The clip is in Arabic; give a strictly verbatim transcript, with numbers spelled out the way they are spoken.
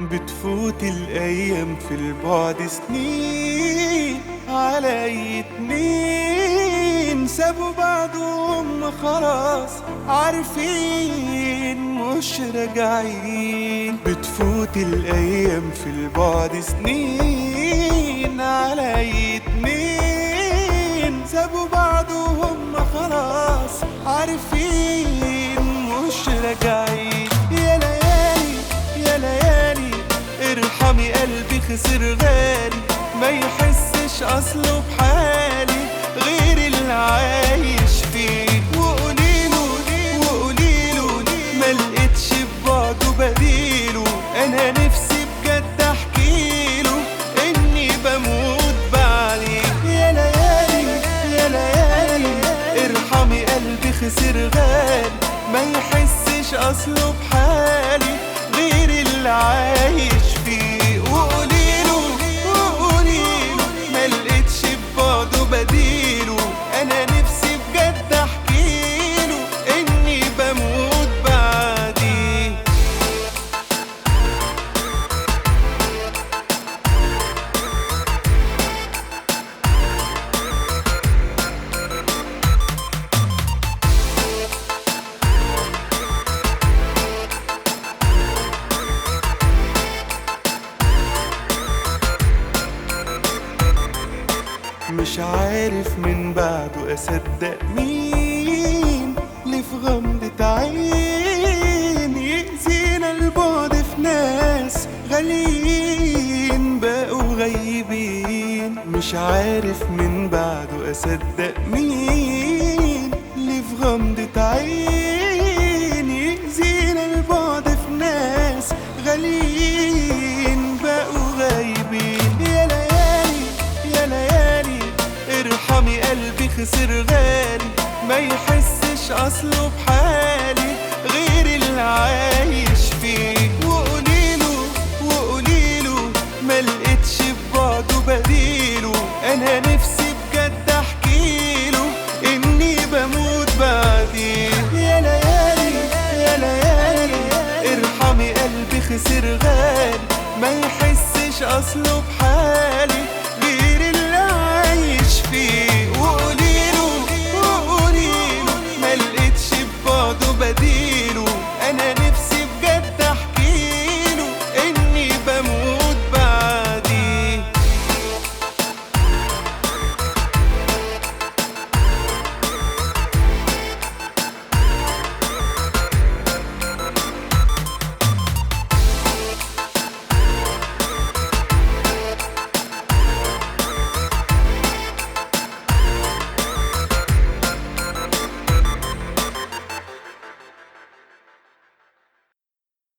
بتفوت الأيام في البعد سنين على أي اتنين سابوا بعضهم خلاص عارفين مش راجعين. بتفوت الأيام في البعد سنين على أي اتنين سابوا بعضهم خلاص عارفين مش راجعين. يا ليالي يا ليالي ارحمي قلبي خسر غالي ما يحسش اصله بحالي غير اللي عايش فيه. وقوليله وقوليله ما لقيتش ببعده بديله انا نفسي بجد احكيله اني بموت بعديه. يا ليالي يا ليالي ارحمي قلبي خسر غالي ما يحسش اصله بحالي غير اللي عايش فيه. وقوليله وقوليله ما لقيتش ببعده بديله انا نفسي بجد احكيله اني بموت بعديه. مش عارف من بعده أصدق مين اللي في غمضة عين يأذينا البعد في ناس غاليين بقوا غايبين. مش عارف من بعده أصدق مين اللي في غمضة عين يأذينا البعد في ناس غاليين بقوا غايبين. يا ليالي يا ليالي ارحمي قلبي خسر غالي ما يحسش اصله بحالي غير اللي عايش فيه. وقوليله وقوليله ما لقيتش ببعده بديله انا نفسي بجد احكيله اني بموت بعديه. يا ليالي يا ليالي ارحمي قلبي خسر غالي ما يحسش اصله بحالي